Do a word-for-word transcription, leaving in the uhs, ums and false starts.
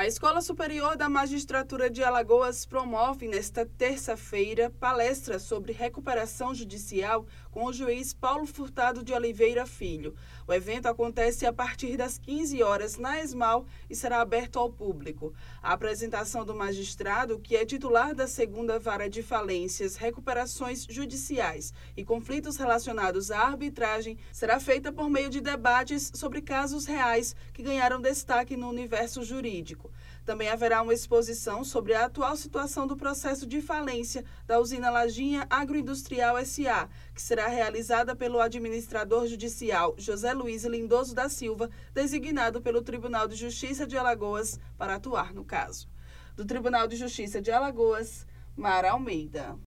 A Escola Superior da Magistratura de Alagoas promove nesta terça-feira palestra sobre recuperação judicial com o juiz Paulo Furtado de Oliveira Filho. O evento acontece a partir das quinze horas na ESMAL e será aberto ao público. A apresentação do magistrado, que é titular da segunda Vara de Falências, Recuperações Judiciais e Conflitos relacionados à arbitragem, será feita por meio de debates sobre casos reais que ganharam destaque no universo jurídico. Também haverá uma exposição sobre a atual situação do processo de falência da usina Lajinha Agroindustrial S A, que será realizada pelo administrador judicial José Luiz Lindoso da Silva, designado pelo Tribunal de Justiça de Alagoas para atuar no caso. Do Tribunal de Justiça de Alagoas, Mara Almeida.